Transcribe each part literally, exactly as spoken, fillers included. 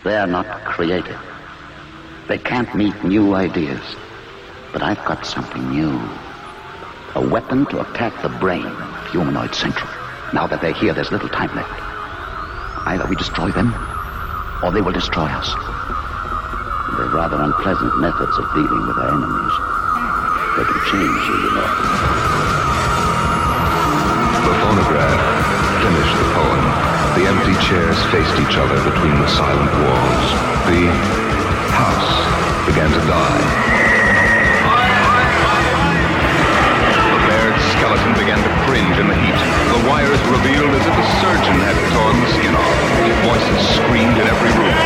They're not creative. They can't meet new ideas. But I've got something new. A weapon to attack the brain of Humanoid Central. Now that they're here, there's little time left. Either we destroy them, or they will destroy us. They're rather unpleasant methods of dealing with our enemies. They can change you, you know. The phonograph finished the poem. The empty chairs faced each other between the silent walls. The house began to die. Skeleton began to cringe in the heat. The wires revealed as if a surgeon had torn the skin off. Voices screamed in every room.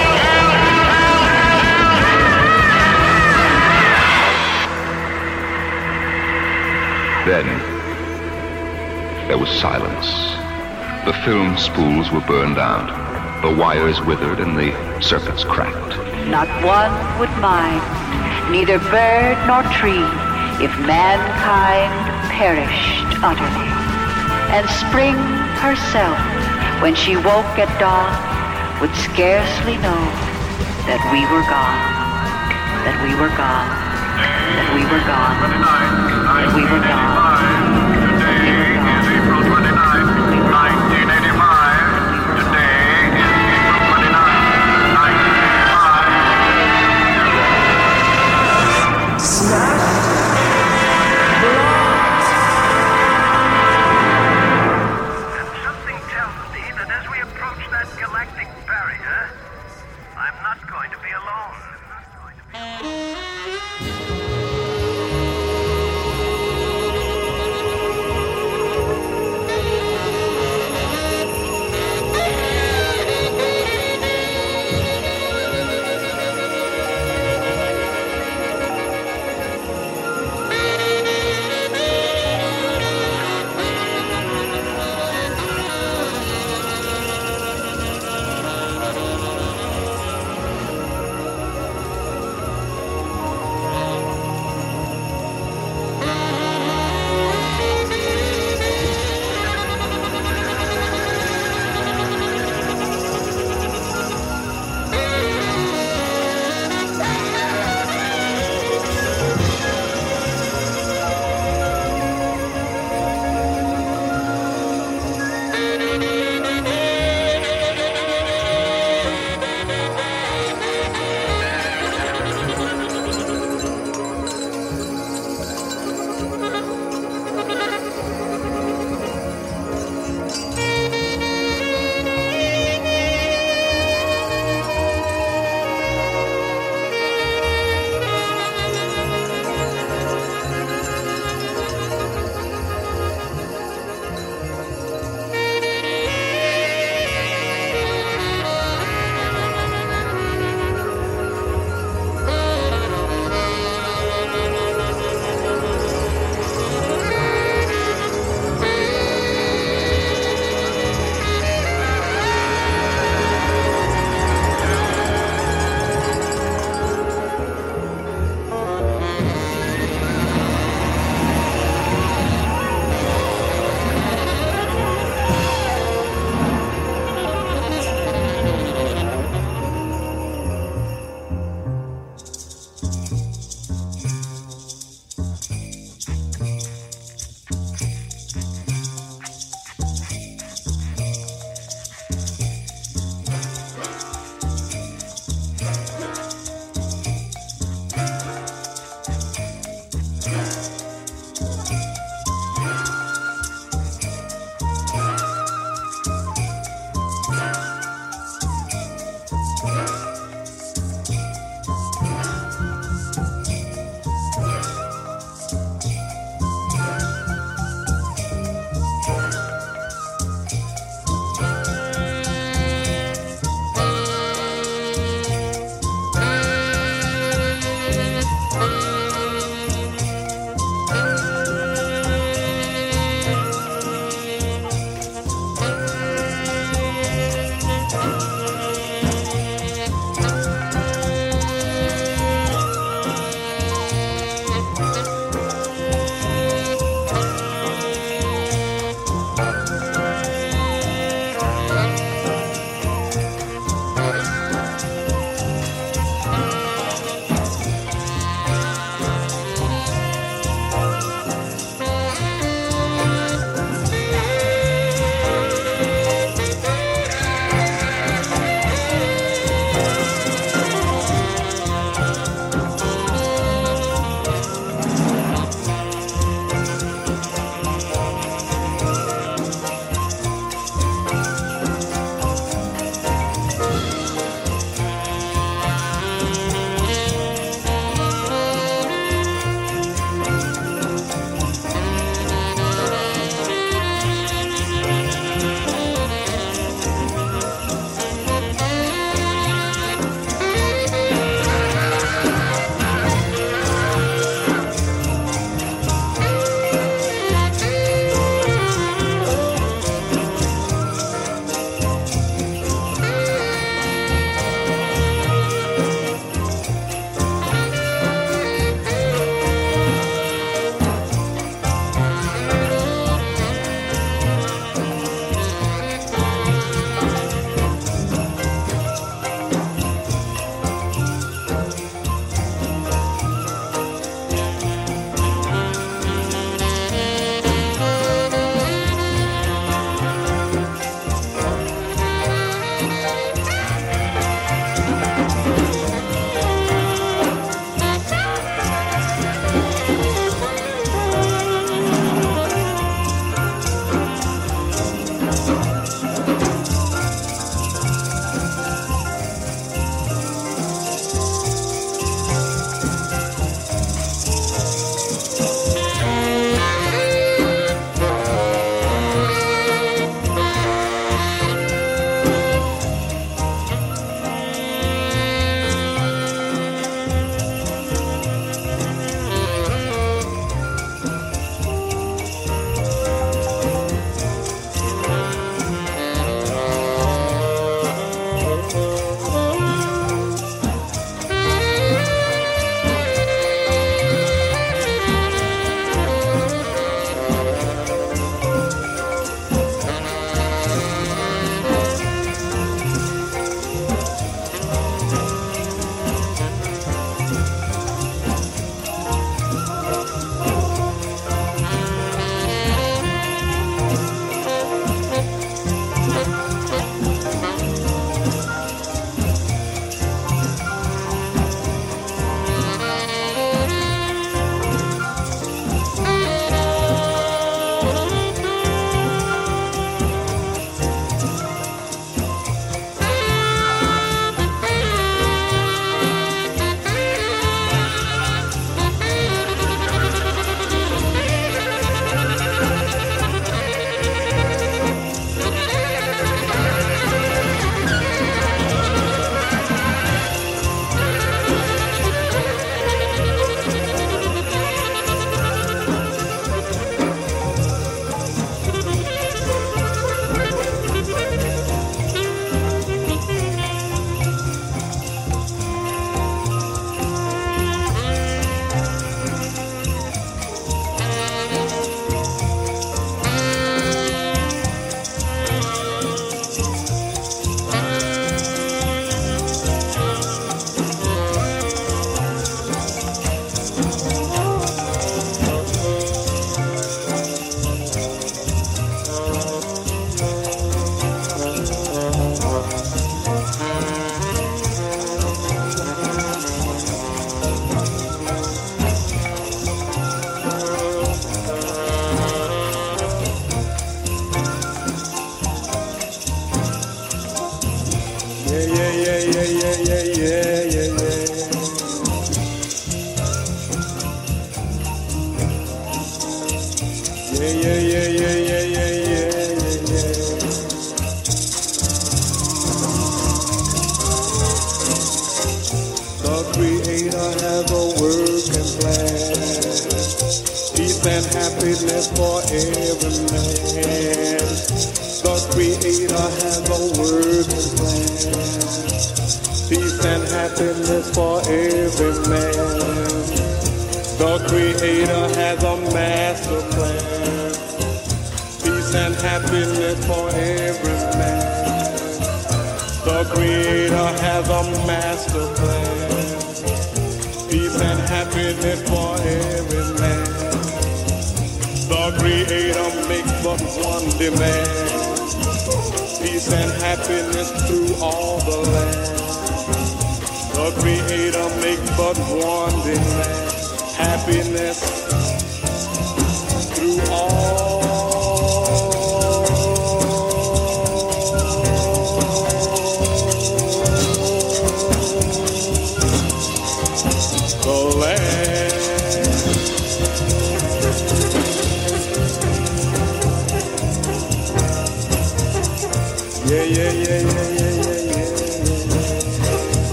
Then, there was silence. The film spools were burned out. The wires withered and the circuits cracked. Not one would mind, neither bird nor tree, if mankind perished utterly. And spring herself, when she woke at dawn, would scarcely know that we were gone, that we were gone, that we were gone, that we were gone. Today is April twenty-ninth, nineteen eighty-five. Today is April twenty-ninth, nineteen eighty-five. Smash!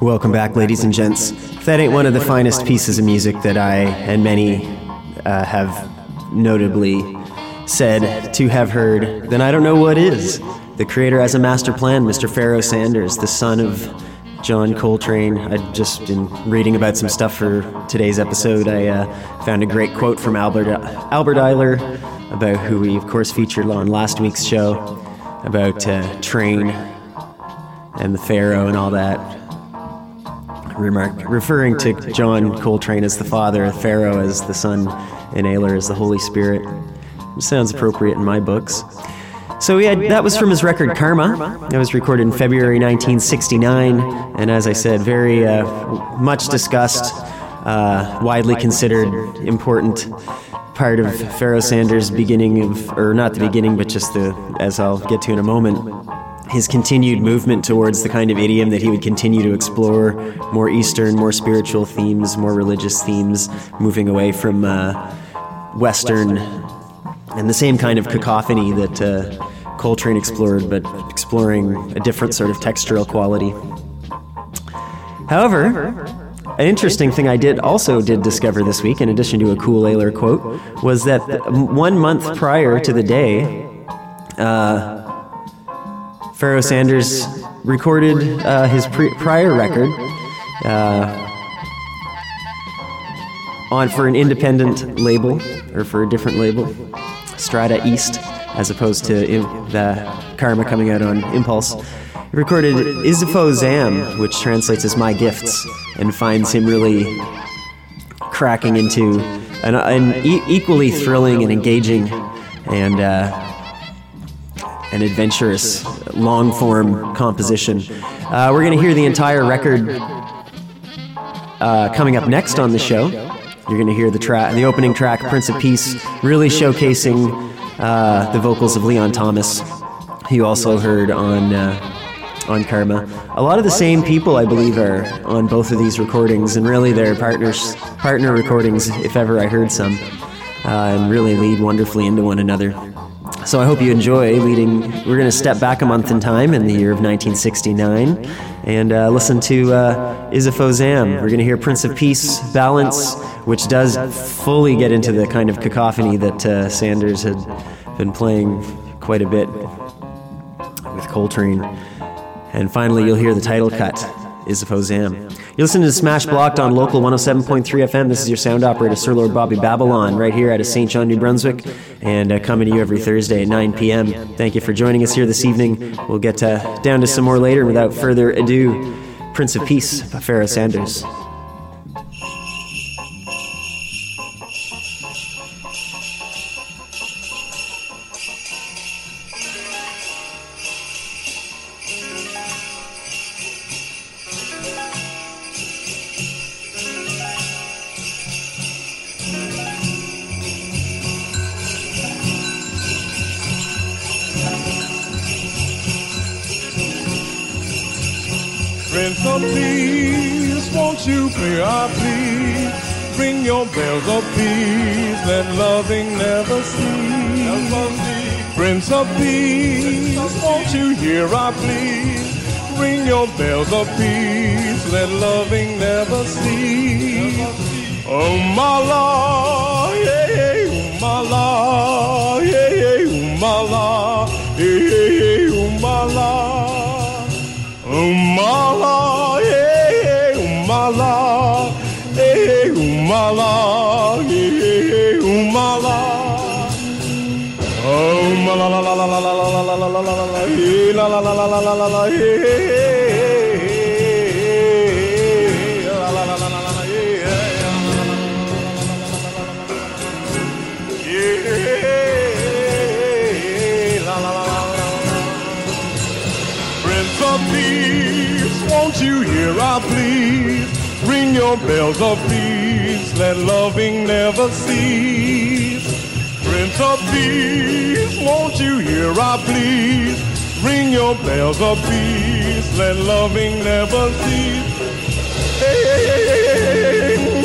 Welcome back, ladies and gents. If that ain't one of the finest pieces of music that I and many uh, have notably said to have heard, then I don't know what is. The creator has a master plan, Mister Pharoah Sanders, the son of John Coltrane. I'd just been reading about some stuff for today's episode. I uh, found a great quote from Albert Albert Eiler, about who we, of course, featured on last week's show, about uh, Train and the Pharaoh and all that. Remark, referring to John Coltrane as the father, Pharaoh as the son, and Eiler as the Holy Spirit. It sounds appropriate in my books. So we had, that was from his record Karma. That was recorded in February nineteen sixty-nine, and as I said, very uh, much discussed, uh, widely considered important part of Pharoah Sanders' beginning of, or not the beginning, but just the, as I'll get to in a moment, his continued movement towards the kind of idiom that he would continue to explore, more Eastern, more spiritual themes, more religious themes, moving away from uh, Western, and the same kind of cacophony that uh, Coltrane explored, but exploring a different sort of textural quality. However, an interesting thing I did also did discover this week, in addition to a cool Eiler quote, was that one month prior to the day, uh, Pharoah Sanders recorded uh, his pre- prior record uh, on for an independent label, or for a different label, Strata East, as opposed to im- the Karma coming out on Impulse. He recorded Isifo Zam, which translates as My Gifts, and finds him really cracking into an, an e- equally thrilling and engaging and uh, an adventurous, long-form composition. Uh, we're going to hear the entire record uh, coming up next on the show. You're going to hear the track, the opening track, Prince of Peace, really showcasing uh, the vocals of Leon Thomas, who you also heard on uh, on Karma. A lot of the same people, I believe, are on both of these recordings, and really they're partners, partner recordings, if ever I heard some, uh, and really lead wonderfully into one another. So I hope you enjoy leading. We're going to step back a month in time in the year of nineteen sixty-nine and uh, listen to uh, Isifo Zam. We're going to hear Prince of Peace, Balance, which does fully get into the kind of cacophony that uh, Sanders had been playing quite a bit with Coltrane. And finally, you'll hear the title cut, Isifo Zam. You're listening to Smash Blocked on Local one oh seven point three F M. This is your sound operator, Sir Lord Bobby Babylon, right here out of Saint John, New Brunswick, and uh, coming to you every Thursday at nine p.m. Thank you for joining us here this evening. We'll get uh, down to some more later, and without further ado, Prince of Peace by Pharoah Sanders. Prince of Peace, won't you play our please? Ring your bells of peace, let loving never cease. Prince of Peace, won't you hear our pleas? Ring your bells of peace, let loving never cease. Oh my Lord, yeah, yeah, oh my Lord, yeah, yeah, oh my Lord, yeah, yeah, oh my Lord. Oh my Lord, yeah, yeah, oh my Lord, yeah, yeah, oh my Lord, yeah, yeah, oh my Lord. Oh my la la la la la la la la la la la la la, yeah, la la la la la la la la, yeah, la la la la la la, yeah, yeah, la la la la. Prince of Peace, won't you hear our pleas? Ring your bells of peace, let loving never cease. Prince of Peace, won't you hear our pleas? Ring your bells of peace, let loving never cease. Hey, hey, hey, hey, hey.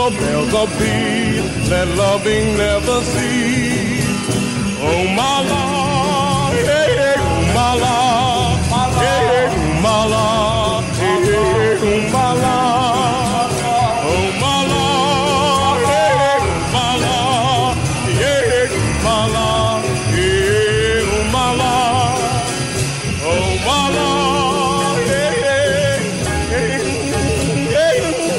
your bells of peace, let loving never cease. Oh my Lord, hey, hey, oh my Lord, hey, hey, oh my Lord, hey, hey, oh my Lord, oh my Lord, hey, hey, oh my Lord, hey, hey, oh my Lord, hey, oh my Lord, oh my Lord, hey, hey, hey,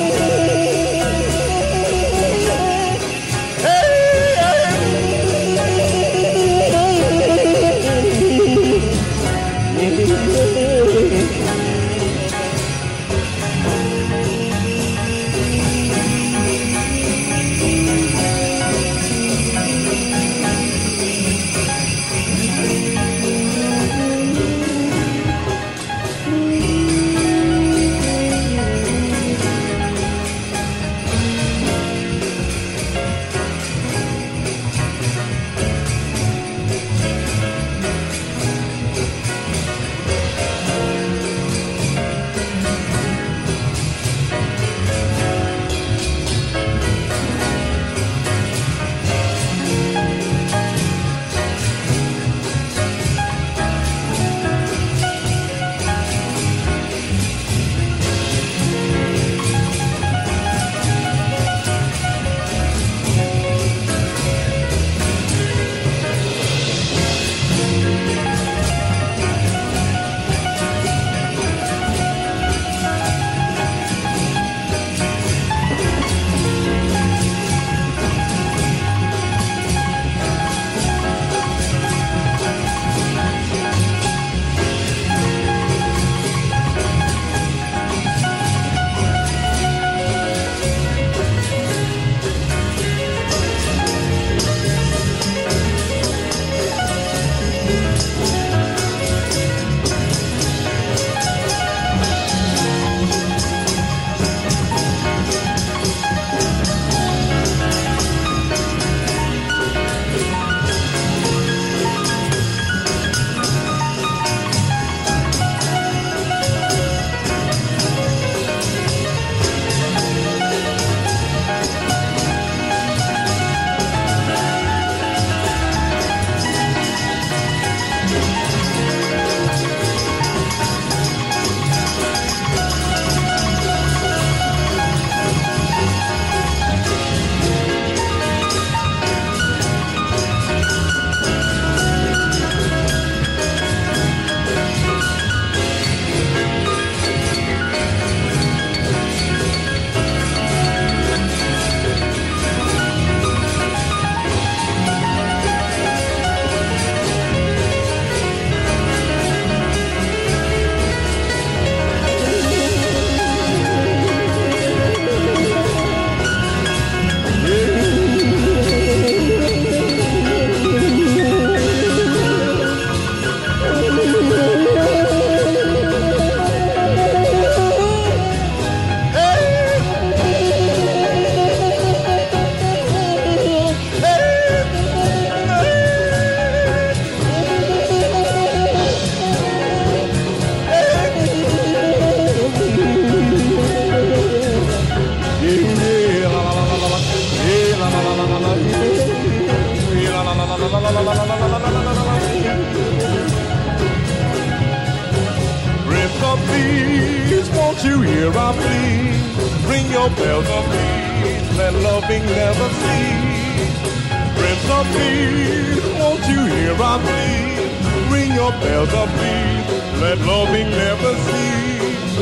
Prince of Peace, won't you hear our plea? Ring your bells of peace, let loving never cease. Prince of Peace, won't you hear our plea? Ring your bells of peace, let loving never cease.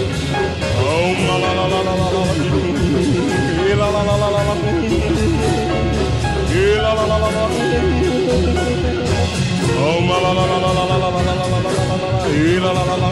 Oh, la la la la la la la, la la la la la la, la la la la la. Oh, la la la la la la la la la la la la la la la la.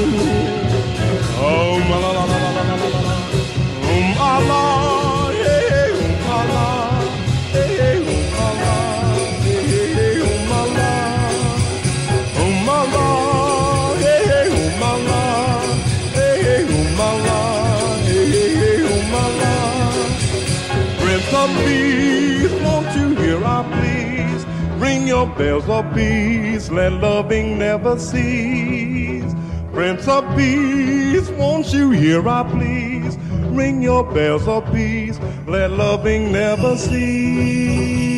Oh, la la la la la la la la. Um Allah, hey, um Allah, hey, um Allah, hey, um Allah, um Allah, hey, um Allah, hey, um Allah, hey, um Allah. Prince of Peace, won't you hear our pleas? Ring your bells of peace, let loving never cease. Prince of Peace, won't you hear our pleas? ring your bells of peace. Let loving never cease.